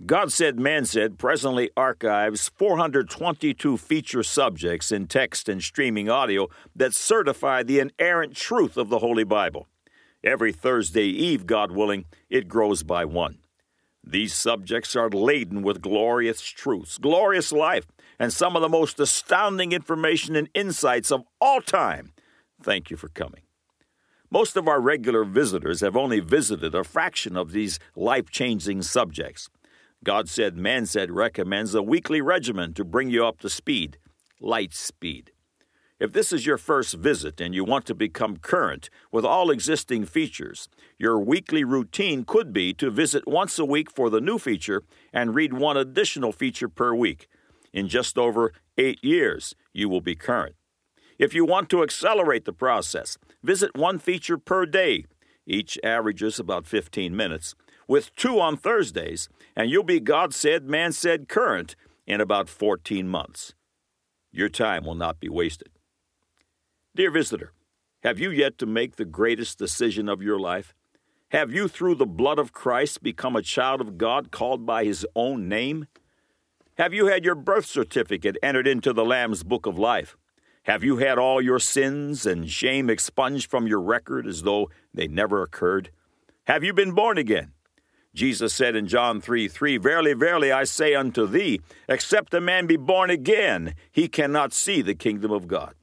God Said, Man Said presently archives 422 feature subjects in text and streaming audio that certify the inerrant truth of the Holy Bible. Every Thursday Eve, God willing, it grows by one. These subjects are laden with glorious truths, glorious life, and some of the most astounding information and insights of all time. Thank you for coming. Most of our regular visitors have only visited a fraction of these life-changing subjects. God Said, Man Said recommends a weekly regimen to bring you up to speed, light speed. If this is your first visit and you want to become current with all existing features, your weekly routine could be to visit once a week for the new feature and read one additional feature per week. In just over 8 years, you will be current. If you want to accelerate the process, visit one feature per day. Each averages about 15 minutes, with 2 on Thursdays, and you'll be God Said, Man Said current in about 14 months. Your time will not be wasted. Dear visitor, have you yet to make the greatest decision of your life? Have you, through the blood of Christ, become a child of God called by His own name? Have you had your birth certificate entered into the Lamb's Book of Life? Have you had all your sins and shame expunged from your record as though they never occurred? Have you been born again? Jesus said in John 3:3, Verily, verily, I say unto thee, except a man be born again, he cannot see the kingdom of God.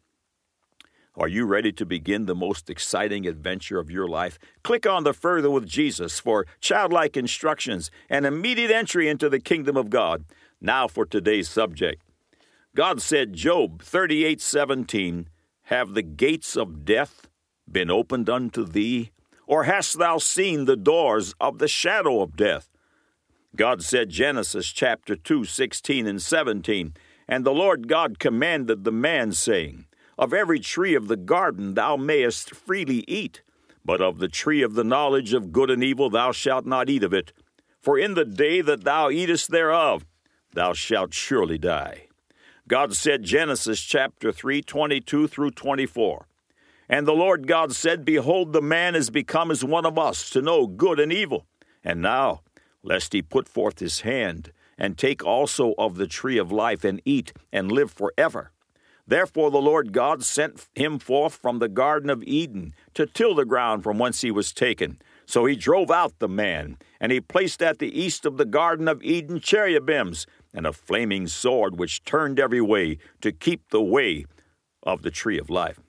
Are you ready to begin the most exciting adventure of your life? Click on the Further with Jesus for childlike instructions and immediate entry into the kingdom of God. Now for today's subject. God said, Job 38:17, Have the gates of death been opened unto thee? Or hast thou seen the doors of the shadow of death? God said, Genesis chapter 2:16 and 17, And the Lord God commanded the man, saying, Of every tree of the garden thou mayest freely eat, but of the tree of the knowledge of good and evil thou shalt not eat of it. For in the day that thou eatest thereof, thou shalt surely die. God said, Genesis chapter 3:22 through 24. And the Lord God said, Behold, the man is become as one of us, to know good and evil. And now, lest he put forth his hand, and take also of the tree of life, and eat, and live forever. Therefore the Lord God sent him forth from the Garden of Eden, to till the ground from whence he was taken. So he drove out the man, and he placed at the east of the Garden of Eden cherubims, and a flaming sword which turned every way, to keep the way of the tree of life.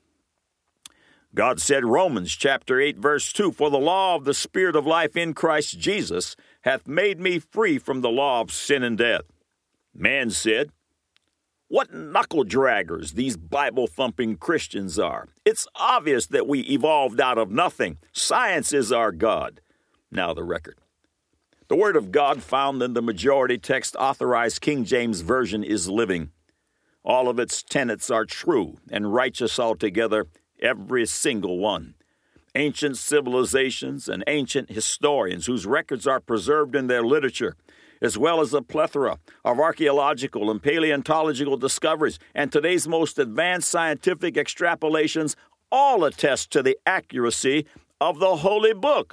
God said, Romans chapter 8, verse 2, For the law of the Spirit of life in Christ Jesus hath made me free from the law of sin and death. Man said, What knuckle-draggers these Bible-thumping Christians are. It's obvious that we evolved out of nothing. Science is our God. Now the record. The Word of God found in the majority text authorized King James Version is living. All of its tenets are true and righteous altogether, every single one. Ancient civilizations and ancient historians whose records are preserved in their literature, as well as a plethora of archaeological and paleontological discoveries and today's most advanced scientific extrapolations, all attest to the accuracy of the Holy Book.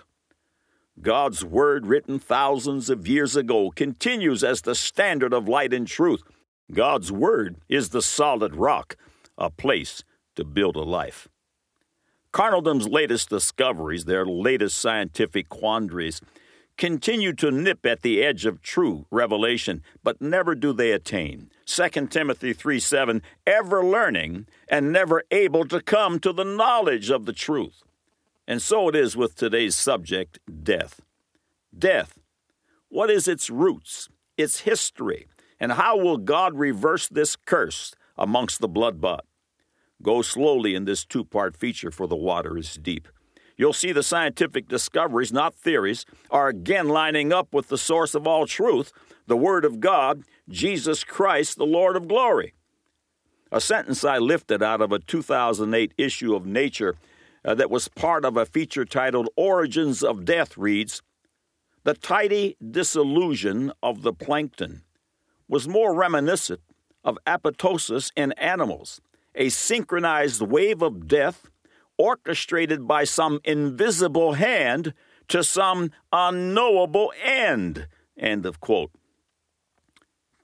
God's Word, written thousands of years ago, continues as the standard of light and truth. God's Word is the solid rock, a place to build a life. Carnaldom's latest discoveries, their latest scientific quandaries, continue to nip at the edge of true revelation, but never do they attain. 2 Timothy 3:7, ever learning and never able to come to the knowledge of the truth. And so it is with today's subject, death. Death. What is its roots, its history, and how will God reverse this curse amongst the blood-bought? Go slowly in this 2-part feature, for the water is deep. You'll see the scientific discoveries, not theories, are again lining up with the source of all truth, the Word of God, Jesus Christ, the Lord of glory. A sentence I lifted out of a 2008 issue of Nature that was part of a feature titled Origins of Death reads, The tidy dissolution of the plankton was more reminiscent of apoptosis in animals, a synchronized wave of death orchestrated by some invisible hand to some unknowable end. End of quote.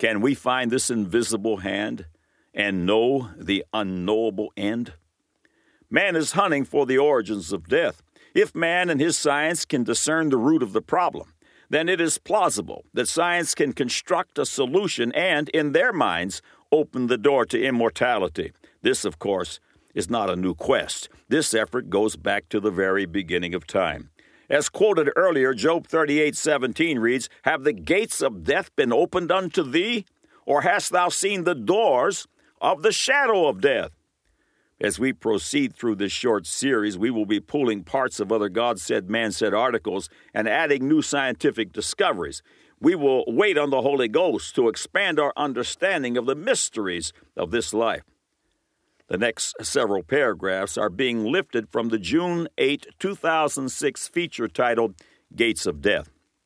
Can we find this invisible hand and know the unknowable end? Man is hunting for the origins of death. If man and his science can discern the root of the problem, then it is plausible that science can construct a solution and, in their minds, open the door to immortality. This, of course, is not a new quest. This effort goes back to the very beginning of time. As quoted earlier, Job 38:17 reads, "Have the gates of death been opened unto thee? Or hast thou seen the doors of the shadow of death?" As we proceed through this short series, we will be pulling parts of other God Said, Man Said articles and adding new scientific discoveries. We will wait on the Holy Ghost to expand our understanding of the mysteries of this life. The next several paragraphs are being lifted from the June 8, 2006 feature titled Gates of Death.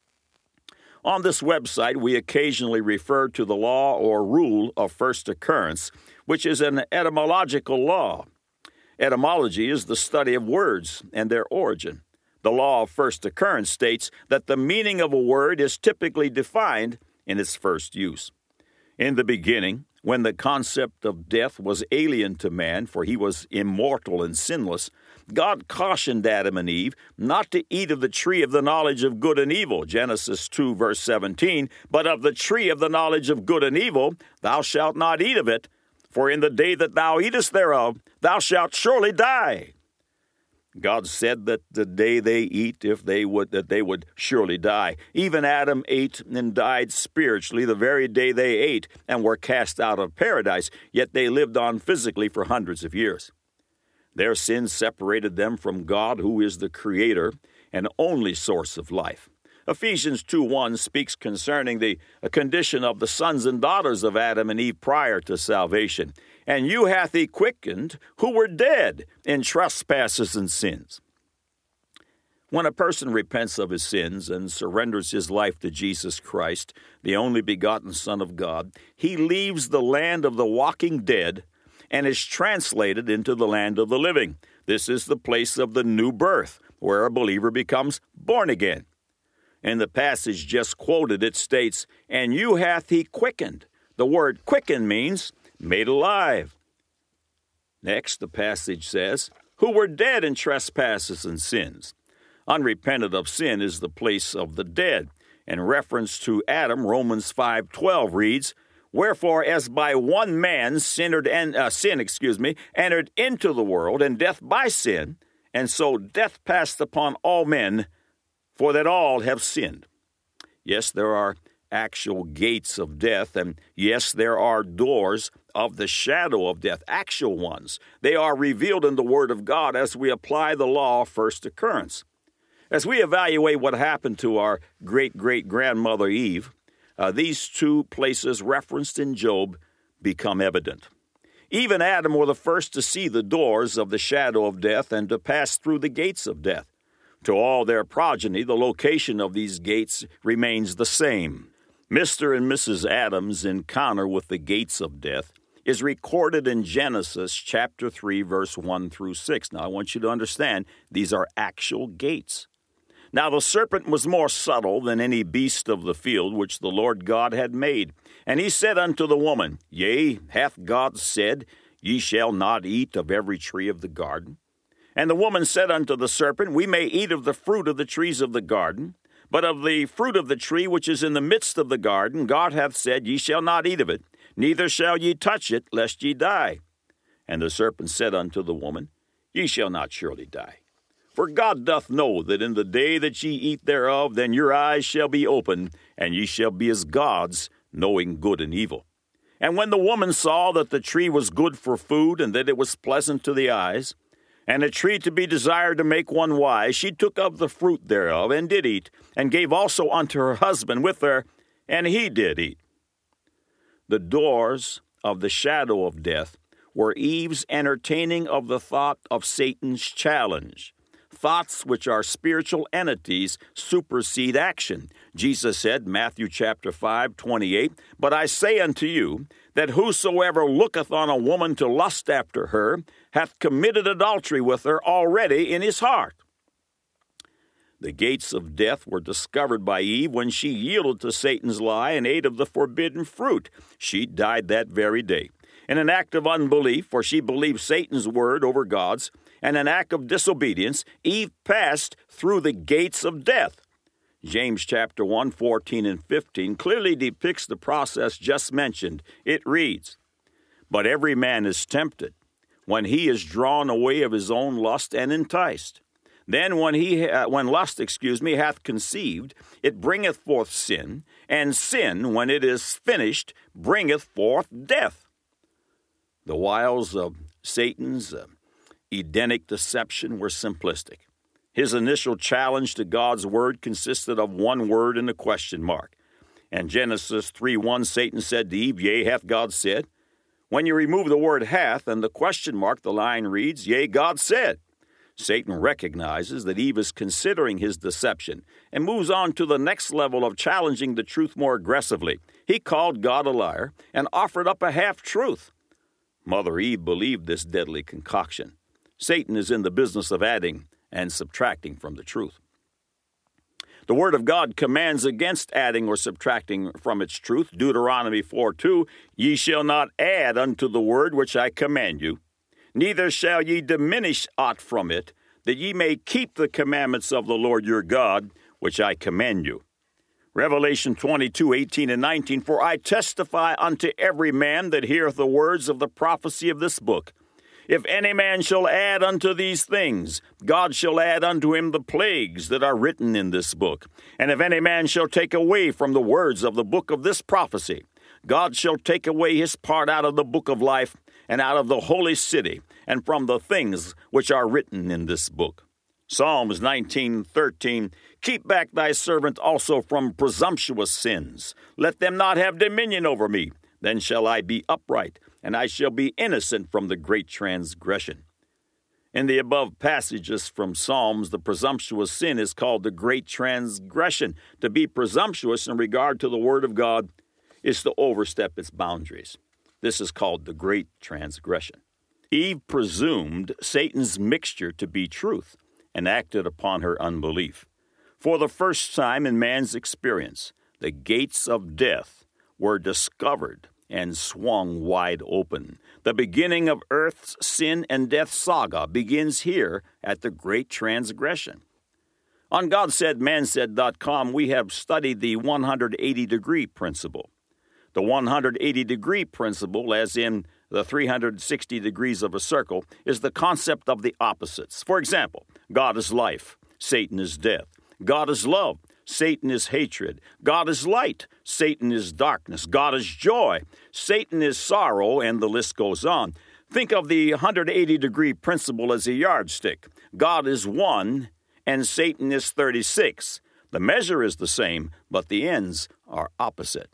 On this website, we occasionally refer to the law or rule of first occurrence, which is an etymological law. Etymology is the study of words and their origin. The law of first occurrence states that the meaning of a word is typically defined in its first use. In the beginning, when the concept of death was alien to man, for he was immortal and sinless, God cautioned Adam and Eve not to eat of the tree of the knowledge of good and evil, Genesis 2, verse 17, but of the tree of the knowledge of good and evil, thou shalt not eat of it, for in the day that thou eatest thereof, thou shalt surely die. God said that the day they eat, that they would surely die. Even Adam ate and died spiritually the very day they ate and were cast out of paradise, yet they lived on physically for hundreds of years. Their sin separated them from God, who is the creator and only source of life. Ephesians 2:1 speaks concerning the condition of the sons and daughters of Adam and Eve prior to salvation. "And you hath he quickened, who were dead in trespasses and sins." When a person repents of his sins and surrenders his life to Jesus Christ, the only begotten Son of God, he leaves the land of the walking dead and is translated into the land of the living. This is the place of the new birth, where a believer becomes born again. In the passage just quoted, it states, "And you hath he quickened." The word quicken means made alive. Next, the passage says, "Who were dead in trespasses and sins." Unrepented of sin is the place of the dead. In reference to Adam, Romans 5:12 reads, "Wherefore, as by one man sin entered into the world, and death by sin, and so death passed upon all men, for that all have sinned." Yes, there are actual gates of death, and yes, there are doors of the shadow of death, actual ones. They are revealed in the Word of God as we apply the law of first occurrence. As we evaluate what happened to our great-great-grandmother Eve, these two places referenced in Job become evident. Eve and Adam were the first to see the doors of the shadow of death and to pass through the gates of death. To all their progeny, the location of these gates remains the same. Mr. and Mrs. Adam's encounter with the gates of death is recorded in Genesis chapter 3, verse 1 through 6. Now, I want you to understand, these are actual gates. "Now the serpent was more subtle than any beast of the field which the Lord God had made. And he said unto the woman, Yea, hath God said, Ye shall not eat of every tree of the garden? And the woman said unto the serpent, We may eat of the fruit of the trees of the garden, but of the fruit of the tree which is in the midst of the garden, God hath said, Ye shall not eat of it, neither shall ye touch it, lest ye die. And the serpent said unto the woman, Ye shall not surely die. For God doth know that in the day that ye eat thereof, then your eyes shall be opened, and ye shall be as gods, knowing good and evil. And when the woman saw that the tree was good for food, and that it was pleasant to the eyes, and a tree to be desired to make one wise, she took of the fruit thereof, and did eat, and gave also unto her husband with her, and he did eat. The doors of the shadow of death were Eve's entertaining of the thought of Satan's challenge. Thoughts which are spiritual entities supersede action. Jesus said, Matthew chapter 5:28, But I say unto you, that whosoever looketh on a woman to lust after her, hath committed adultery with her already in his heart. The gates of death were discovered by Eve when she yielded to Satan's lie and ate of the forbidden fruit. She died that very day. In an act of unbelief, for she believed Satan's word over God's, and an act of disobedience, Eve passed through the gates of death. James chapter 1, 14 and 15 clearly depicts the process just mentioned. It reads, "But every man is tempted, when he is drawn away of his own lust and enticed. Then when lust hath conceived, it bringeth forth sin, and sin, when it is finished, bringeth forth death." The wiles of Satan's Edenic deception were simplistic. His initial challenge to God's word consisted of one word and a question mark. In Genesis 3:1, Satan said to Eve, "Yea, hath God said?" When you remove the word hath and the question mark, the line reads, "Yea, God said." Satan recognizes that Eve is considering his deception and moves on to the next level of challenging the truth more aggressively. He called God a liar and offered up a half-truth. Mother Eve believed this deadly concoction. Satan is in the business of adding and subtracting from the truth. The Word of God commands against adding or subtracting from its truth. Deuteronomy 4:2, "Ye shall not add unto the word which I command you, neither shall ye diminish aught from it, that ye may keep the commandments of the Lord your God, which I command you." Revelation 22:18 and 19, "For I testify unto every man that heareth the words of the prophecy of this book. If any man shall add unto these things, God shall add unto him the plagues that are written in this book. And if any man shall take away from the words of the book of this prophecy, God shall take away his part out of the book of life, and out of the holy city, and from the things which are written in this book." Psalms 19:13, "Keep back thy servant also from presumptuous sins. Let them not have dominion over me. Then shall I be upright, and I shall be innocent from the great transgression." In the above passages from Psalms, the presumptuous sin is called the great transgression. To be presumptuous in regard to the Word of God is to overstep its boundaries. This is called the great transgression. Eve presumed Satan's mixture to be truth and acted upon her unbelief. For the first time in man's experience, the gates of death were discovered and swung wide open. The beginning of Earth's sin and death saga begins here at the great transgression. On GodSaidMansaid.com, we have studied the 180-degree principle. The 180-degree principle, as in the 360 degrees of a circle, is the concept of the opposites. For example, God is life, Satan is death. God is love, Satan is hatred. God is light, Satan is darkness. God is joy, Satan is sorrow, and the list goes on. Think of the 180-degree principle as a yardstick. God is 1, and Satan is 36. The measure is the same, but the ends are opposite.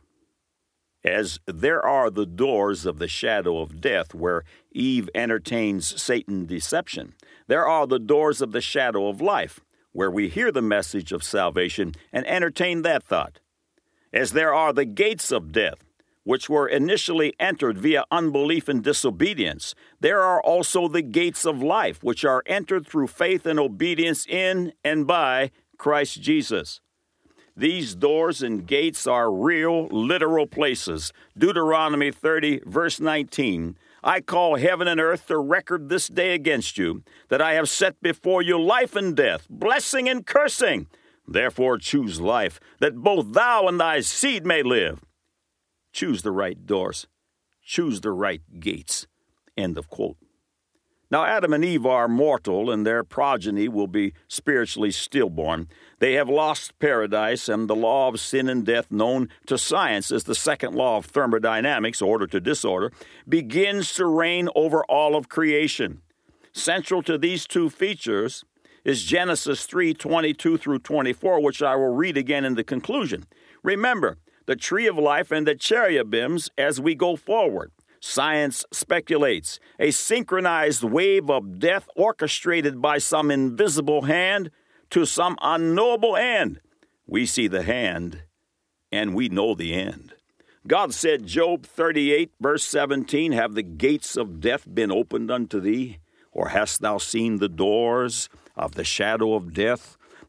As there are the doors of the shadow of death where Eve entertains Satan's deception, there are the doors of the shadow of life where we hear the message of salvation and entertain that thought. As there are the gates of death, which were initially entered via unbelief and disobedience, there are also the gates of life, which are entered through faith and obedience in and by Christ Jesus. These doors and gates are real, literal places. Deuteronomy 30, verse 19, "I call heaven and earth to record this day against you, that I have set before you life and death, blessing and cursing. Therefore choose life, that both thou and thy seed may live." Choose the right doors. Choose the right gates. End of quote. Now, Adam and Eve are mortal, and their progeny will be spiritually stillborn. They have lost paradise, and the law of sin and death, known to science as the second law of thermodynamics, order to disorder, begins to reign over all of creation. Central to these two features is Genesis 3:22 through 24, which I will read again in the conclusion. Remember, the tree of life and the cherubims as we go forward. Science speculates a synchronized wave of death orchestrated by some invisible hand to some unknowable end. We see the hand, and we know the end. God said, Job 38, verse 17, "Have the gates of death been opened unto thee? Or hast thou seen the doors of the shadow of death?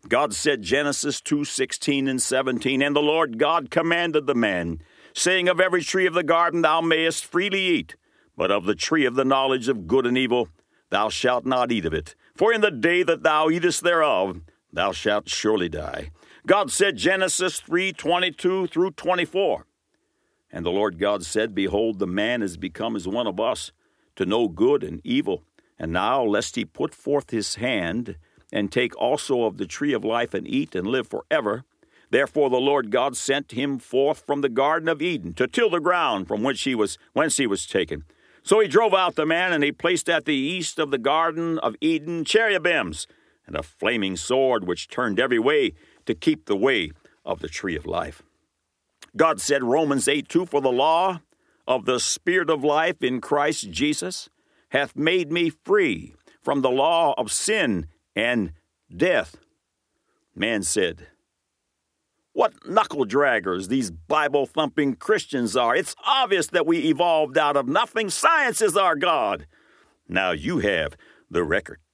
God said, Genesis 2:16 and 17, And the Lord God commanded the man, saying, Of every tree of the garden thou mayest freely eat, but of the tree of the knowledge of good and evil thou shalt not eat of it. For in the day that thou eatest thereof, thou shalt surely die. God said, Genesis 3:22 through 24. And the Lord God said, Behold, the man is become as one of us, to know good and evil. And now, lest he put forth his hand, and take also of the tree of life, and eat, and live forever. Therefore the Lord God sent him forth from the Garden of Eden, to till the ground from whence he was taken. So he drove out the man, and he placed at the east of the Garden of Eden cherubims, and a flaming sword which turned every way to keep the way of the tree of life. God said, Romans 8:2, For the law of the Spirit of life in Christ Jesus hath made me free from the law of sin and death. Man said, What knuckle-draggers these Bible-thumping Christians are. It's obvious that we evolved out of nothing. Science is our God. Now you have the record.